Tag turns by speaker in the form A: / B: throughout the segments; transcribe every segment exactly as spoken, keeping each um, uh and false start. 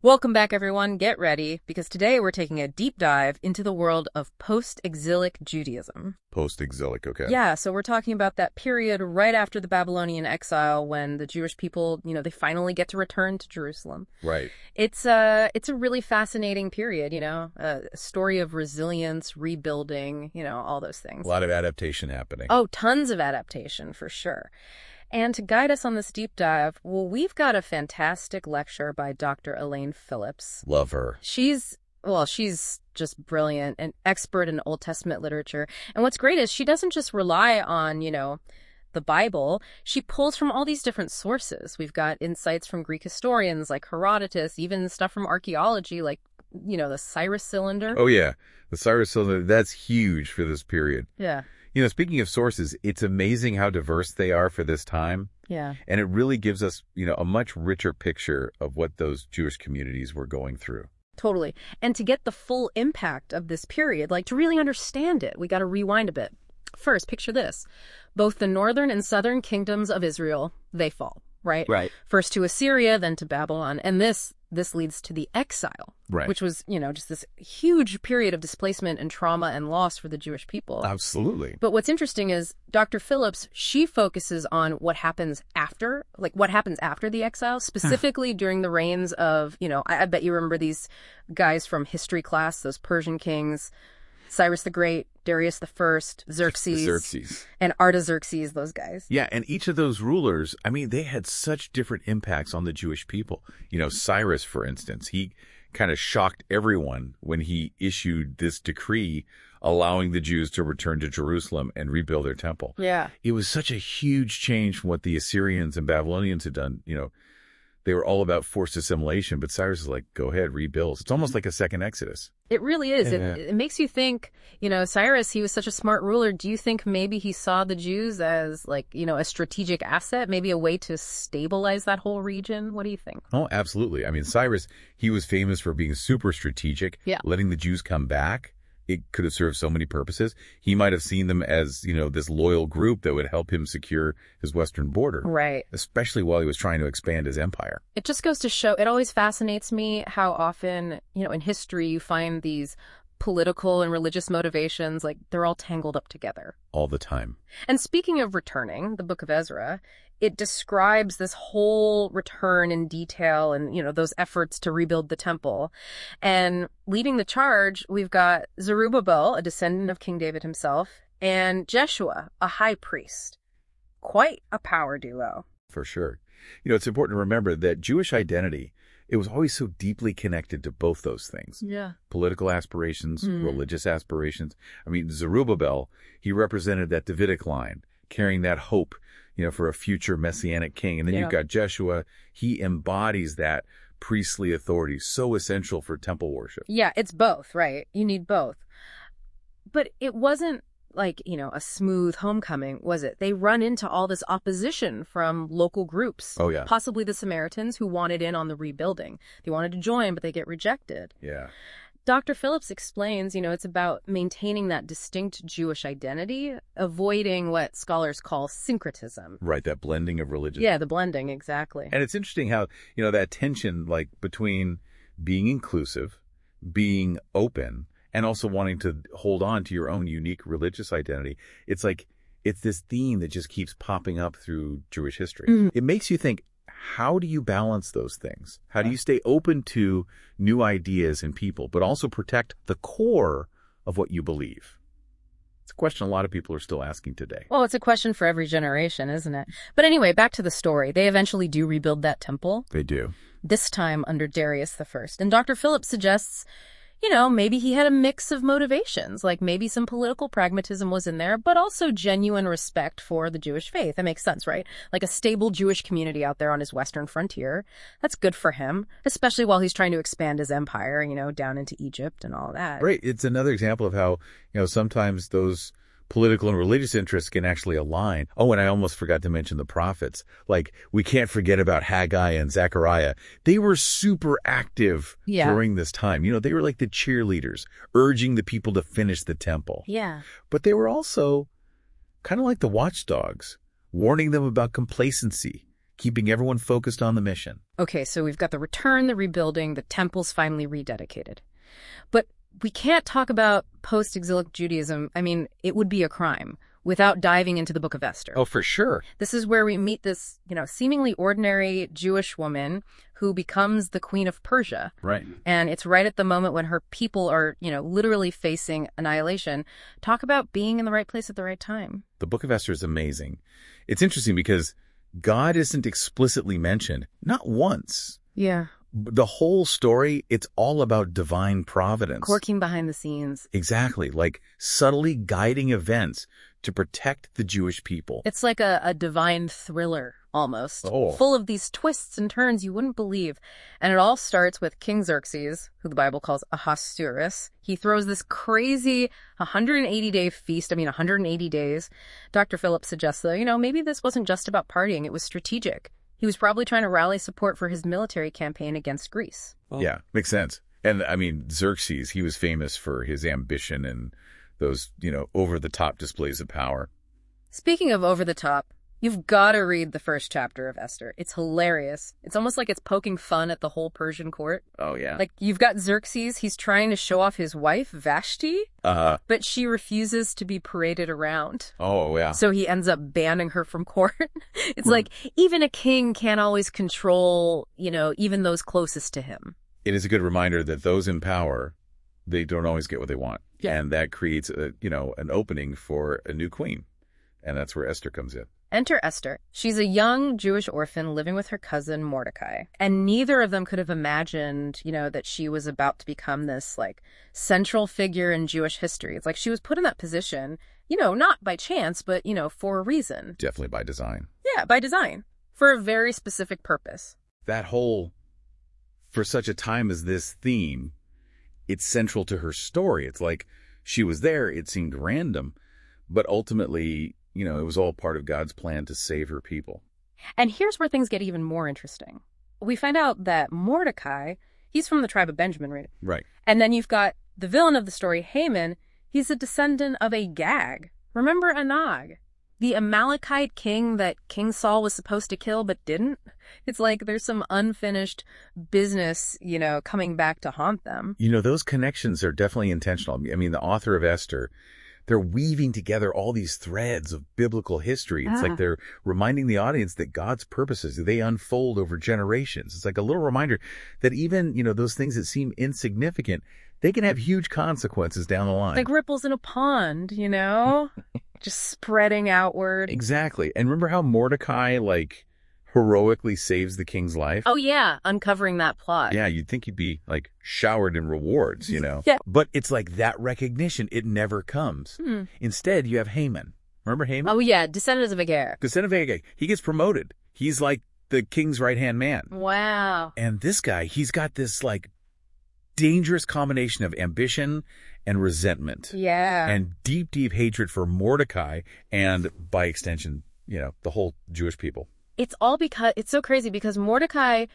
A: Welcome back, everyone. Get ready, because today we're taking a deep dive into the world of post-exilic Judaism.
B: Post-exilic, okay.
A: Yeah, so we're talking about that period right after the Babylonian exile when the Jewish people, you know, they finally get to return to Jerusalem.
B: Right.
A: It's a, it's a really fascinating period, you know, a story of resilience, rebuilding, you know, all those things.
B: A lot of adaptation happening.
A: Oh, tons of adaptation, for sure. And to guide us on this deep dive, well, we've got a fantastic lecture by Doctor Elaine Phillips.
B: Love her.
A: She's, well, she's just brilliant, an expert in Old Testament literature. And what's great is she doesn't just rely on, you know, the Bible. She pulls from all these different sources. We've got insights from Greek historians like Herodotus, even stuff from archaeology like, you know, the Cyrus Cylinder.
B: Oh, yeah. The Cyrus Cylinder, that's huge for this period.
A: Yeah.
B: You know, speaking of sources, it's amazing how diverse they are for this time.
A: Yeah.
B: And it really gives us, you know, a much richer picture of what those Jewish communities were going through.
A: Totally. And to get the full impact of this period, like to really understand it, we got to rewind a bit. First, picture this. Both the northern and southern kingdoms of Israel, they fall, right?
B: Right.
A: First to Assyria, then to Babylon. And this this leads to the exile,
B: right,
A: which was, you know, just this huge period of displacement and trauma and loss for the Jewish people.
B: Absolutely.
A: But what's interesting is Doctor Phillips, she focuses on what happens after, like what happens after the exile, specifically during the reigns of, you know, I, I bet you remember these guys from history class, those Persian kings, Cyrus the Great, Darius the First, Xerxes,
B: Xerxes,
A: and Artaxerxes, those guys.
B: Yeah, and each of those rulers, I mean, they had such different impacts on the Jewish people. You know, Cyrus, for instance, he kind of shocked everyone when he issued this decree allowing the Jews to return to Jerusalem and rebuild their temple.
A: Yeah.
B: It was such a huge change from what the Assyrians and Babylonians had done. You know, they were all about forced assimilation, but Cyrus is like, go ahead, rebuild. It's almost like a second Exodus.
A: It really is.
B: Yeah.
A: It, it makes you think, you know, Cyrus, he was such a smart ruler. Do you think maybe he saw the Jews as like, you know, a strategic asset, maybe a way to stabilize that whole region? What do you think?
B: Oh, absolutely. I mean, Cyrus, he was famous for being super strategic,
A: yeah.
B: letting the Jews come back. It could have served so many purposes. He might have seen them as, you know, this loyal group that would help him secure his western border.
A: Right.
B: Especially while he was trying to expand his empire.
A: It just goes to show, it always fascinates me how often, you know, in history you find these political and religious motivations, like they're all tangled up together.
B: All the time.
A: And speaking of returning, the Book of Ezra, it describes this whole return in detail and, you know, those efforts to rebuild the temple. And leading the charge, we've got Zerubbabel, a descendant of King David himself, and Jeshua, a high priest. Quite a power duo.
B: For sure. You know, it's important to remember that Jewish identity, it was always so deeply connected to both those things.
A: Yeah.
B: Political aspirations,
A: mm.
B: religious aspirations. I mean, Zerubbabel, he represented that Davidic line, carrying that hope, you know, for a future messianic king. And then
A: yeah.
B: you've got Jeshua. He embodies that priestly authority, so essential for temple worship.
A: Yeah, it's both, right? You need both. But it wasn't like, you know, a smooth homecoming, was it? They run into all this opposition from local groups.
B: Oh, yeah.
A: Possibly the Samaritans who wanted in on the rebuilding. They wanted to join, but they get rejected.
B: Yeah.
A: Doctor Phillips explains, you know, it's about maintaining that distinct Jewish identity, avoiding what scholars call syncretism.
B: Right, that blending of religion.
A: Yeah, the blending, exactly.
B: And it's interesting how, you know, that tension, like, between being inclusive, being open, and also wanting to hold on to your own unique religious identity. It's like, it's this theme that just keeps popping up through Jewish history. Mm. It makes you think, how do you balance those things? How do you stay open to new ideas and people, but also protect the core of what you believe? It's a question a lot of people are still asking today.
A: Well, it's a question for every generation, isn't it? But anyway, back to the story. They eventually do rebuild that temple.
B: They do.
A: This time under Darius the First. And Doctor Phillips suggests, you know, maybe he had a mix of motivations, like maybe some political pragmatism was in there, but also genuine respect for the Jewish faith. That makes sense, right? Like a stable Jewish community out there on his western frontier. That's good for him, especially while he's trying to expand his empire, you know, down into Egypt and all that.
B: Right. It's another example of how, you know, sometimes those political and religious interests can actually align. Oh, and I almost forgot to mention the prophets. Like, we can't forget about Haggai and Zechariah. They were super active
A: yeah.
B: during this time. You know, they were like the cheerleaders, urging the people to finish the temple.
A: Yeah.
B: But they were also kind of like the watchdogs, warning them about complacency keeping everyone focused on the mission.
A: Okay, so we've got the return, the rebuilding, the temple's finally rededicated. But we can't talk about post-exilic Judaism, I mean, it would be a crime, without diving into the Book of Esther.
B: Oh, for sure.
A: This is where we meet this, you know, seemingly ordinary Jewish woman who becomes the queen of Persia.
B: Right.
A: And it's right at the moment when her people are, you know, literally facing annihilation. Talk about being in the right place at the right time.
B: The Book of Esther is amazing. It's interesting because God isn't explicitly mentioned, not once.
A: Yeah.
B: The whole story, it's all about divine providence.
A: Working behind the scenes.
B: Exactly, like subtly guiding events to protect the Jewish people.
A: It's like a, a divine thriller, almost.
B: Oh.
A: Full of these twists and turns you wouldn't believe. And it all starts with King Xerxes, who the Bible calls Ahasuerus. He throws this crazy one hundred eighty day feast, I mean one hundred eighty days. Doctor Phillips suggests, though, you know, maybe this wasn't just about partying, it was strategic. He was probably trying to rally support for his military campaign against Greece.
B: Well, yeah, makes sense. And I mean, Xerxes, he was famous for his ambition and those, you know, over-the-top displays of power.
A: Speaking of over-the-top, you've got to read the first chapter of Esther. It's hilarious. It's almost like it's poking fun at the whole Persian court.
B: Oh, yeah.
A: Like, you've got Xerxes, he's trying to show off his wife, Vashti,
B: uh-huh.
A: but she refuses to be paraded around.
B: Oh, yeah.
A: So he ends up banning her from court. It's like, even a king can't always control, you know, even those closest to him.
B: It is a good reminder that those in power, they don't always get what they want.
A: Yeah.
B: And that creates, a, you know, an opening for a new queen. And that's where Esther comes in.
A: Enter Esther. She's a young Jewish orphan living with her cousin Mordecai. And neither of them could have imagined, you know, that she was about to become this, like, central figure in Jewish history. It's like she was put in that position, you know, not by chance, but, you know, for a reason.
B: Definitely by design.
A: Yeah, by design. For a very specific purpose.
B: That whole, for such a time as this theme, it's central to her story. It's like she was there, it seemed random, but ultimately, you know, it was all part of God's plan to save her people.
A: And here's where things get even more interesting. We find out that Mordecai, he's from the tribe of Benjamin, right?
B: Right.
A: And then you've got the villain of the story, Haman. He's a descendant of Agag. Remember Anag, the Amalekite king that King Saul was supposed to kill but didn't? It's like there's some unfinished business, you know, coming back to haunt them.
B: You know, those connections are definitely intentional. I mean, the author of Esther, they're weaving together all these threads of biblical history. It's
A: Ah.
B: like they're reminding the audience that God's purposes, they unfold over generations. It's like a little reminder that even, you know, those things that seem insignificant, they can have huge consequences down the line.
A: Like ripples in a pond, you know? Just spreading outward.
B: Exactly. And remember how Mordecai, like, heroically saves the king's life?
A: Oh, yeah, uncovering that plot.
B: Yeah, you'd think he'd be, like, showered in rewards, you know?
A: Yeah.
B: But it's like that recognition, it never comes.
A: Hmm.
B: Instead, you have Haman. Remember Haman?
A: Oh, yeah, descendants of Agag.
B: Descendant of Agag. He gets promoted. He's like the king's right-hand man.
A: Wow.
B: And this guy, he's got this, like, dangerous combination of ambition and resentment.
A: Yeah.
B: And deep, deep hatred for Mordecai and, by extension, you know, the whole Jewish people.
A: It's all because, it's so crazy because Mordecai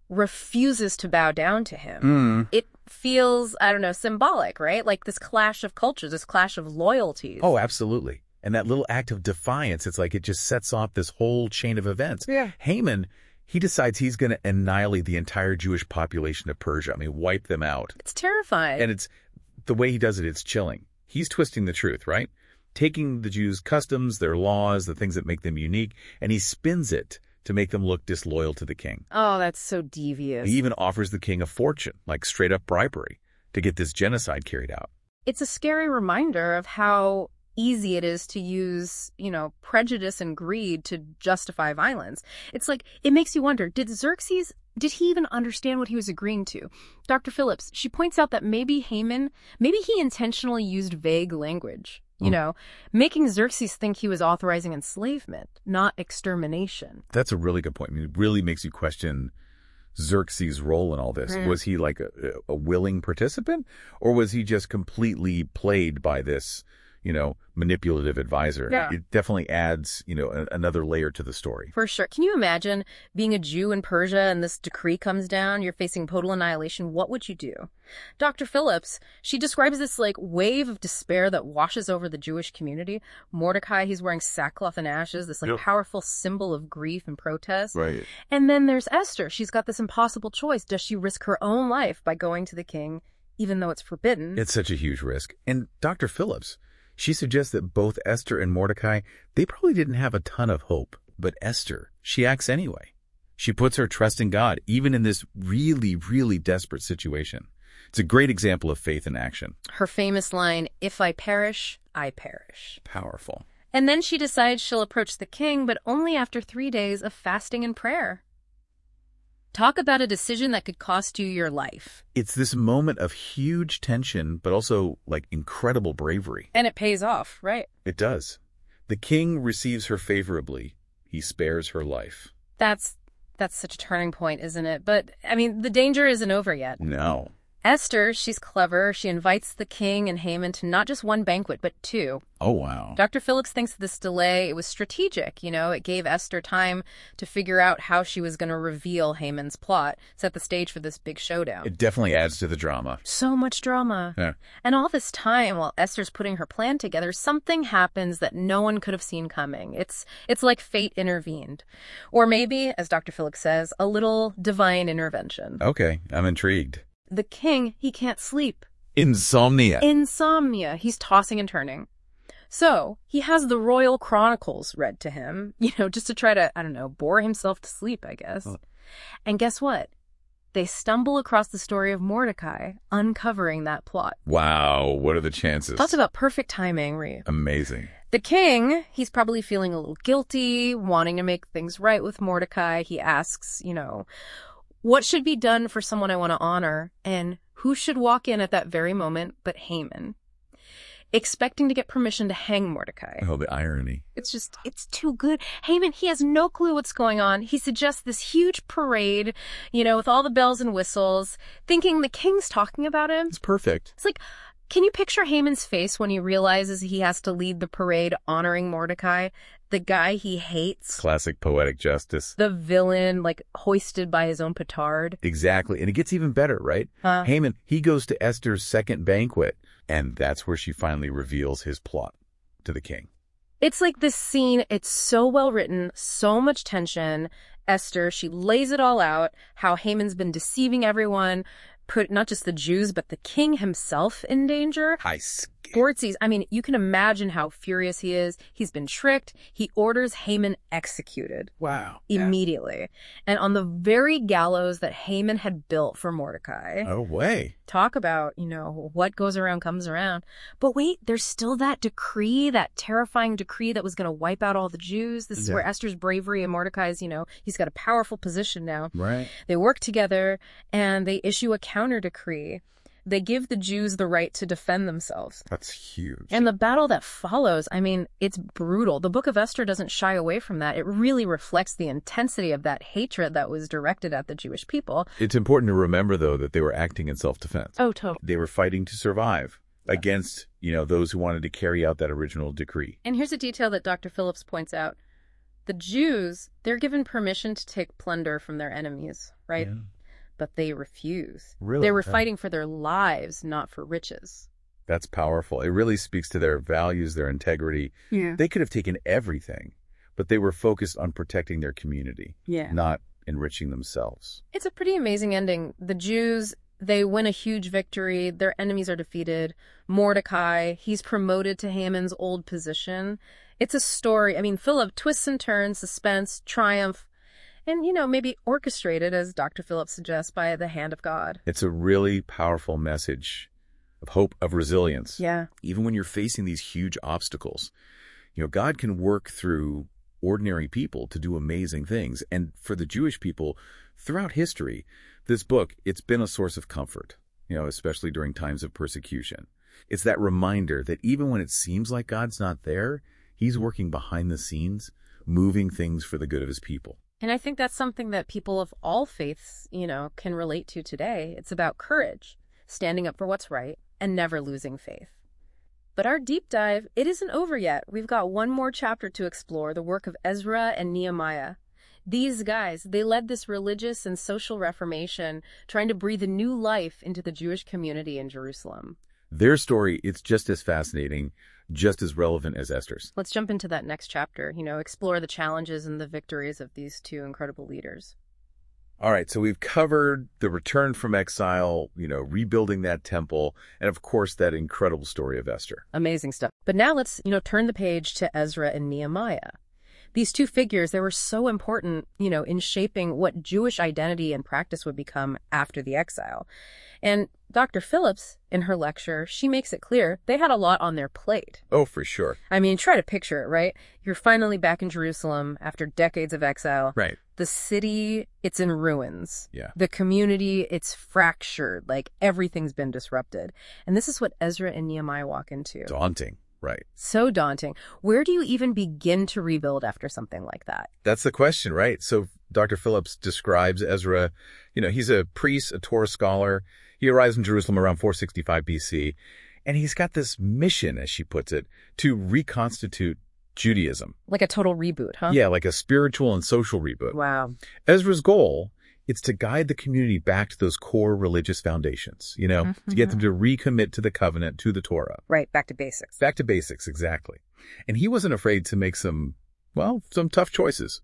A: refuses to bow down to him.
B: Mm.
A: It feels, I don't know, symbolic, right? Like this clash of cultures, this clash of loyalties.
B: Oh, absolutely. And that little act of defiance, it's like it just sets off this whole chain of events.
A: Yeah.
B: Haman, he decides he's going to annihilate the entire Jewish population of Persia. I mean, wipe them out.
A: It's terrifying.
B: And it's the way he does it, it's chilling. He's twisting the truth, right? Taking the Jews' customs, their laws, the things that make them unique, and he spins it to make them look disloyal to the king.
A: Oh, that's so devious.
B: He even offers the king a fortune, like straight up bribery, to get this genocide carried out.
A: It's a scary reminder of how easy it is to use, you know, prejudice and greed to justify violence. It's like, it makes you wonder, did Xerxes, did he even understand what he was agreeing to? Doctor Phillips, she points out that maybe Haman, maybe he intentionally used vague language, you
B: Mm.
A: know, making Xerxes think he was authorizing enslavement, not extermination.
B: That's a really good point. I mean, it really makes you question Xerxes' role in all this.
A: Mm.
B: Was he like a, a willing participant, or was he just completely played by this, you know, manipulative advisor.
A: Yeah.
B: It definitely adds, you know, a, another layer to the story.
A: For sure. Can you imagine being a Jew in Persia and this decree comes down, you're facing total annihilation? What would you do? Doctor Phillips, she describes this like wave of despair that washes over the Jewish community. Mordecai, he's wearing sackcloth and ashes, this like
B: Yep.
A: powerful symbol of grief and protest.
B: Right.
A: And then there's Esther. She's got this impossible choice. Does she risk her own life by going to the king, even though it's forbidden?
B: It's such a huge risk. And Doctor Phillips, she suggests that both Esther and Mordecai, they probably didn't have a ton of hope. But Esther, she acts anyway. She puts her trust in God, even in this really, really desperate situation. It's a great example of faith in action.
A: Her famous line, "If I perish, I perish."
B: Powerful.
A: And then she decides she'll approach the king, but only after three days of fasting and prayer. Talk about a decision that could cost you your life.
B: It's this moment of huge tension, but also like incredible bravery.
A: And it pays off, right?
B: It does. The king receives her favorably. He spares her life.
A: That's that's such a turning point, isn't it? But, I mean, the danger isn't over yet.
B: No.
A: Esther, she's clever. She invites the king and Haman to not just one banquet, but two.
B: Oh, wow.
A: Doctor Phillips thinks this delay, it was strategic. You know, it gave Esther time to figure out how she was going to reveal Haman's plot, set the stage for this big showdown.
B: It definitely adds to the drama.
A: So much drama.
B: Yeah.
A: And all this time, while Esther's putting her plan together, something happens that no one could have seen coming. It's it's like fate intervened. Or maybe, as Doctor Phillips says, a little divine intervention.
B: Okay, I'm intrigued.
A: The king, he can't sleep.
B: Insomnia.
A: Insomnia. He's tossing and turning. So he has the Royal Chronicles read to him, you know, just to try to, I don't know, bore himself to sleep, I guess.
B: Oh.
A: And guess what? They stumble across the story of Mordecai, uncovering that plot.
B: Wow, what are the chances?
A: Talks about perfect timing, Ree.
B: Amazing.
A: The king, he's probably feeling a little guilty, wanting to make things right with Mordecai. He asks, you know, what should be done for someone I want to honor? And who should walk in at that very moment but Haman, expecting to get permission to hang Mordecai?
B: Oh, the irony.
A: It's just, it's too good. Haman, he has no clue what's going on. He suggests this huge parade, you know, with all the bells and whistles, thinking the king's talking about him.
B: It's perfect.
A: It's like, can you picture Haman's face when he realizes he has to lead the parade honoring Mordecai, the guy he hates?
B: Classic poetic justice.
A: The villain, like, hoisted by his own petard.
B: Exactly. And it gets even better, right?
A: Huh?
B: Haman, he goes to Esther's second banquet, and that's where she finally reveals his plot to the king.
A: It's like this scene, it's so well written, so much tension. Esther, she lays it all out, how Haman's been deceiving everyone, put not just the Jews, but the king himself in danger.
B: High skin.
A: Gortzies, I mean, you can imagine how furious he is. He's been tricked. He orders Haman executed.
B: Wow.
A: Immediately. Yeah. And on the very gallows that Haman had built for Mordecai.
B: Oh, way.
A: Talk about, you know, what goes around comes around. But wait, there's still that decree, that terrifying decree that was going to wipe out all the Jews. This is
B: Yeah.
A: where Esther's bravery and Mordecai's, you know, he's got a powerful position now.
B: Right.
A: They work together and they issue a counter decree. They give the Jews the right to defend themselves.
B: That's huge.
A: And the battle that follows, I mean, it's brutal. The Book of Esther doesn't shy away from that. It really reflects the intensity of that hatred that was directed at the Jewish people.
B: It's important to remember, though, that they were acting in self-defense.
A: Oh, totally.
B: They were fighting to survive against, you know, those who wanted to carry out that original decree.
A: And here's a detail that Doctor Phillips points out. The Jews, they're given permission to take plunder from their enemies, right?
B: Yeah.
A: But they refuse.
B: Really?
A: They were
B: Yeah.
A: fighting for their lives, not for riches.
B: That's powerful. It really speaks to their values, their integrity.
A: Yeah.
B: They could have taken everything, but they were focused on protecting their community,
A: Yeah.
B: not enriching themselves.
A: It's a pretty amazing ending. The Jews, they win a huge victory. Their enemies are defeated. Mordecai, he's promoted to Haman's old position. It's a story, I mean, full of twists and turns, suspense, triumph, and, you know, maybe orchestrated, as Doctor Phillips suggests, by the hand of God.
B: It's a really powerful message of hope, of resilience.
A: Yeah.
B: Even when you're facing these huge obstacles, you know, God can work through ordinary people to do amazing things. And for the Jewish people throughout history, this book, it's been a source of comfort, you know, especially during times of persecution. It's that reminder that even when it seems like God's not there, he's working behind the scenes, moving things for the good of his people.
A: And I think that's something that people of all faiths, you know, can relate to today. It's about courage, standing up for what's right, and never losing faith. But our deep dive, it isn't over yet. We've got one more chapter to explore, the work of Ezra and Nehemiah. These guys, they led this religious and social reformation, trying to breathe a new life into the Jewish community in Jerusalem.
B: Their story, it's just as fascinating, just as relevant as Esther's.
A: Let's jump into that next chapter, you know, explore the challenges and the victories of these two incredible leaders.
B: All right, so we've covered the return from exile, you know, rebuilding that temple, and of course that incredible story of Esther.
A: Amazing stuff. But now let's, you know, turn the page to Ezra and Nehemiah. These two figures, they were so important, you know, in shaping what Jewish identity and practice would become after the exile. And Doctor Phillips, in her lecture, she makes it clear they had a lot on their plate.
B: Oh, for sure.
A: I mean, try to picture it, right? You're finally back in Jerusalem after decades of exile.
B: Right.
A: The city, it's in ruins.
B: Yeah.
A: The community, it's fractured. Like, everything's been disrupted. And this is what Ezra and Nehemiah walk into.
B: Daunting. Right.
A: So daunting. Where do you even begin to rebuild after something like that?
B: That's the question, right? So Doctor Phillips describes Ezra, you know, he's a priest, a Torah scholar. He arrives in Jerusalem around four sixty-five B C, and he's got this mission, as she puts it, to reconstitute Judaism.
A: Like a total reboot, huh?
B: Yeah, like a spiritual and social reboot.
A: Wow.
B: Ezra's goal, it's to guide the community back to those core religious foundations, you know,
A: Mm-hmm.
B: to get them to recommit to the covenant, to the Torah.
A: Right, back to basics.
B: Back to basics, exactly. And he wasn't afraid to make some, well, some tough choices.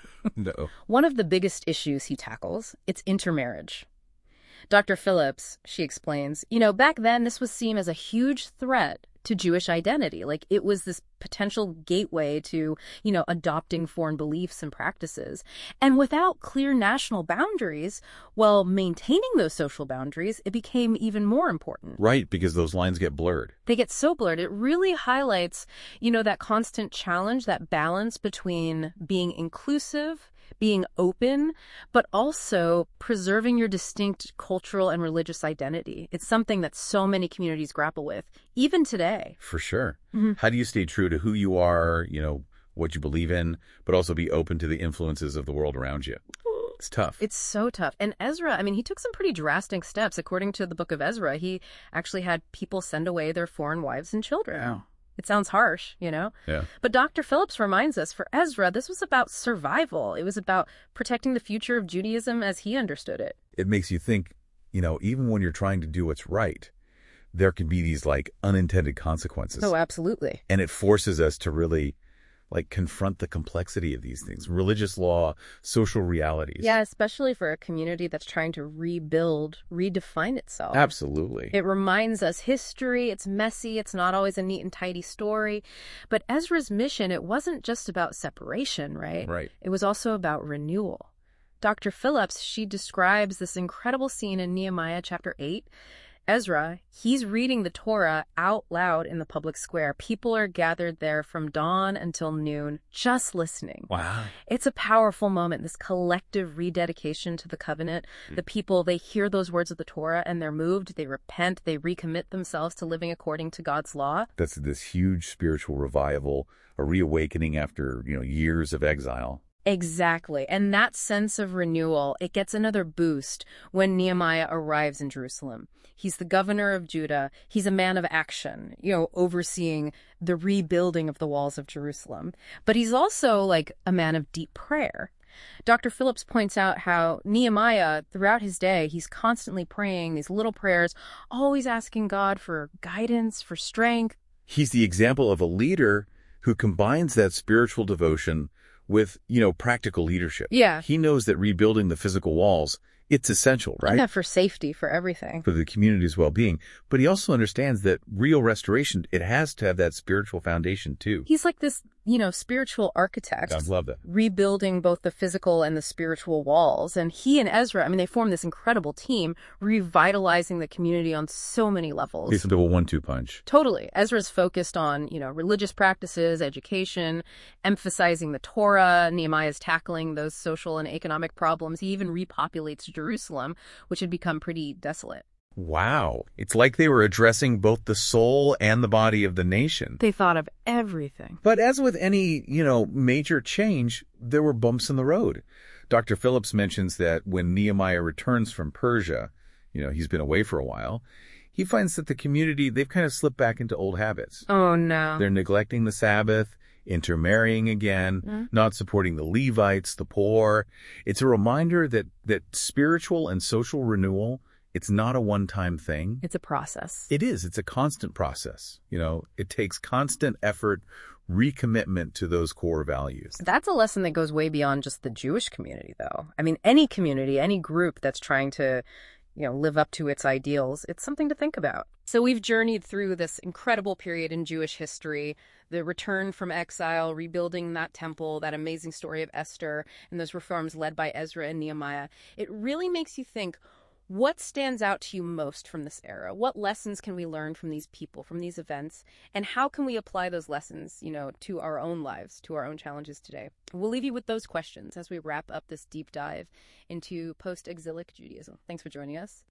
B: No.
A: One of the biggest issues he tackles, it's intermarriage. Doctor Phillips, she explains, you know, back then this was seen as a huge threat to Jewish identity. Like, it was this potential gateway to, you know, adopting foreign beliefs and practices. And without clear national boundaries, well, maintaining those social boundaries, it became even more important.
B: Right, because those lines get blurred.
A: They get so blurred. It really highlights, you know, that constant challenge, that balance between being inclusive, being open, but also preserving your distinct cultural and religious identity. It's something that so many communities grapple with, even today.
B: For sure.
A: Mm-hmm.
B: How do you stay true to who you are, you know, what you believe in, but also be open to the influences of the world around you? It's tough.
A: It's so tough. And Ezra, I mean, he took some pretty drastic steps. According to the book of Ezra, he actually had people send away their foreign wives and children.
B: Wow.
A: It sounds harsh, you know?
B: Yeah.
A: But Doctor Phillips reminds us, for Ezra, this was about survival. It was about protecting the future of Judaism as he understood it.
B: It makes you think, you know, even when you're trying to do what's right, there can be these, like, unintended consequences.
A: Oh, absolutely.
B: And it forces us to really, like, confront the complexity of these things. Religious law, social realities.
A: Yeah, especially for a community that's trying to rebuild, redefine itself.
B: Absolutely.
A: It reminds us history, it's messy, it's not always a neat and tidy story. But Ezra's mission, it wasn't just about separation, right?
B: Right.
A: It was also about renewal. Doctor Phillips, she describes this incredible scene in Nehemiah chapter eight. Ezra, he's reading the Torah out loud in the public square. People are gathered there from dawn until noon, just listening.
B: Wow.
A: It's a powerful moment, this collective rededication to the covenant. Mm. The people, they hear those words of the Torah and they're moved, they repent, they recommit themselves to living according to God's law.
B: That's this huge spiritual revival, a reawakening after, you know, years of exile.
A: Exactly. And that sense of renewal, it gets another boost when Nehemiah arrives in Jerusalem. He's the governor of Judah. He's a man of action, you know, overseeing the rebuilding of the walls of Jerusalem. But he's also like a man of deep prayer. Doctor Phillips points out how Nehemiah, throughout his day, he's constantly praying these little prayers, always asking God for guidance, for strength.
B: He's the example of a leader who combines that spiritual devotion with, you know, practical leadership.
A: Yeah.
B: He knows that rebuilding the physical walls, it's essential, right?
A: Yeah, for safety, for everything.
B: For the community's well-being. But he also understands that real restoration, it has to have that spiritual foundation too.
A: He's like this, you know, spiritual architect.
B: I love that.
A: Rebuilding both the physical and the spiritual walls. And he and Ezra, I mean, they form this incredible team, revitalizing the community on so many levels.
B: He's a one-two punch.
A: Totally. Ezra's focused on, you know, religious practices, education, emphasizing the Torah. Nehemiah's tackling those social and economic problems. He even repopulates Jerusalem, which had become pretty desolate.
B: Wow. It's like they were addressing both the soul and the body of the nation.
A: They thought of everything.
B: But as with any, you know, major change, there were bumps in the road. Doctor Phillips mentions that when Nehemiah returns from Persia, you know, he's been away for a while, he finds that the community, they've kind of slipped back into old habits.
A: Oh, no.
B: They're neglecting the Sabbath, intermarrying again, mm-hmm. not supporting the Levites, the poor. It's a reminder that, that spiritual and social renewal, it's not a one-time thing.
A: It's a process.
B: It is. It's a constant process. You know, it takes constant effort, recommitment to those core values.
A: That's a lesson that goes way beyond just the Jewish community, though. I mean, any community, any group that's trying to, you know, live up to its ideals, it's something to think about. So we've journeyed through this incredible period in Jewish history, the return from exile, rebuilding that temple, that amazing story of Esther, and those reforms led by Ezra and Nehemiah. It really makes you think, what stands out to you most from this era? What lessons can we learn from these people, from these events? And how can we apply those lessons, you know, to our own lives, to our own challenges today? We'll leave you with those questions as we wrap up this deep dive into post-exilic Judaism. Thanks for joining us.